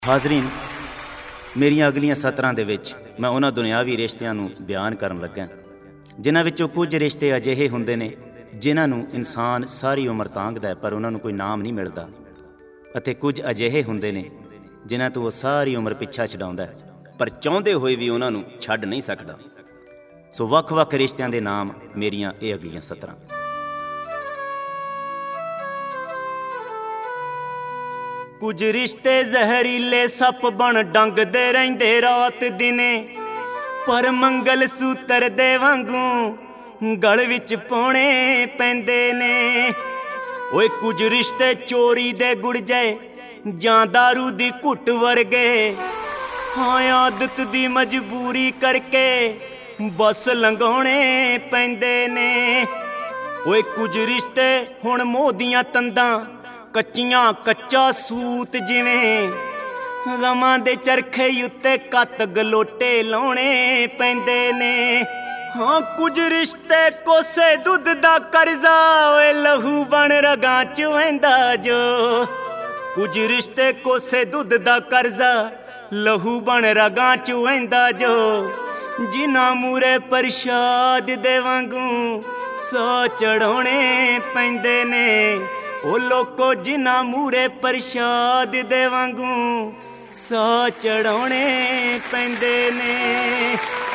ਹਾਜ਼ਰੀਨ, ਮੇਰੀਆਂ ਅਗਲੀਆਂ ਸਤਰਾਂ ਦੇ ਵਿੱਚ ਮੈਂ ਉਹਨਾਂ ਦੁਨਿਆਵੀ ਰਿਸ਼ਤਿਆਂ ਨੂੰ ਬਿਆਨ ਕਰਨ ਲੱਗਾ ਜਿਨ੍ਹਾਂ ਵਿੱਚੋਂ ਕੁਝ ਰਿਸ਼ਤੇ ਅਜਿਹੇ ਹੁੰਦੇ ਨੇ ਜਿਨ੍ਹਾਂ ਨੂੰ ਇਨਸਾਨ ਸਾਰੀ ਉਮਰ ਤਾਂਘਦਾ ਹੈ ਪਰ ਉਹਨਾਂ ਨੂੰ ਕੋਈ ਨਾਮ ਨਹੀਂ ਮਿਲਦਾ, ਅਤੇ ਕੁਝ ਅਜਿਹੇ ਹੁੰਦੇ ਨੇ ਜਿਨ੍ਹਾਂ ਤੋਂ ਉਹ ਸਾਰੀ ਉਮਰ ਪਿੱਛਾ ਛਡਾਉਂਦਾ ਹੈ ਪਰ ਚਾਹੁੰਦੇ ਹੋਏ ਵੀ ਉਹਨਾਂ ਨੂੰ ਛੱਡ ਨਹੀਂ ਸਕਦਾ। ਸੋ ਵੱਖ-ਵੱਖ ਰਿਸ਼ਤਿਆਂ ਦੇ ਨਾਮ ਮੇਰੀਆਂ ਇਹ ਅਗਲੀਆਂ ਸਤਰਾਂ। ਕੁਝ ਰਿਸ਼ਤੇ ਜ਼ਹਿਰੀਲੇ ਸੱਪ ਬਣ ਡੰਗਦੇ ਰਹਿੰਦੇ ਰਾਤ ਦਿਨੇ, ਪਰ ਮੰਗਲ ਸੂਤਰ ਦੇ ਵਾਂਗੂ ਗਲ ਵਿੱਚ ਪਾਉਣੇ ਪੈਂਦੇ ਨੇ। ਓਏ ਕੁਝ ਰਿਸ਼ਤੇ ਚੋਰੀ ਦੇ ਗੁੜ ਜਾਏ ਜਾਂ ਦਾਰੂ ਦੀ ਘੁੱਟ ਵਰਗੇ, ਹਾਂ ਆਦਤ ਦੀ ਮਜਬੂਰੀ ਕਰਕੇ ਬਸ ਲੰਘਾਉਣੇ ਪੈਂਦੇ ਨੇ। ਓਏ ਕੁਝ ਰਿਸ਼ਤੇ ਹੁਣ ਮੋਹ ਦੀਆਂ ਤੰਦਾਂ ਕੱਚੀਆਂ ਕੱਚਾ ਸੂਤ ਜਿਵੇਂ, ਗਮਾਂ ਦੇ ਚਰਖੇ ਉੱਤੇ ਕੱਤ ਗਲੋਟੇ ਲਾਉਣੇ ਪੈਂਦੇ ਨੇ। ਹਾਂ ਕੁਝ ਰਿਸ਼ਤੇ ਕੋਸੇ ਦੁੱਧ ਦਾ ਕਰਜ਼ਾ, ਓਏ ਲਹੂ ਬਣ ਰਗਾਂ ਚ ਵਹਿੰਦਾ ਜੋ। ਕੁਝ ਰਿਸ਼ਤੇ ਕੋਸੇ ਦੁੱਧ ਦਾ ਕਰਜ਼ਾ, ਲਹੂ ਬਣ ਰਗਾਂ ਚ ਵਹਿੰਦਾ ਜੋ। ਜਿਨ੍ਹਾਂ ਮੂਰੇ ਪ੍ਰਸ਼ਾਦ ਦੇ ਵਾਂਗੂ ਸੌ ਚੜਾਉਣੇ ਪੈਂਦੇ ਨੇ। ਉਹ ਲੋਕੋ ਜਿਨ੍ਹਾਂ ਮੂਰੇ ਪ੍ਰਸ਼ਾਦ ਦੇ ਵਾਂਗੂ ਸੌ ਚੜਾਉਣੇ ਪੈਂਦੇ ਨੇ।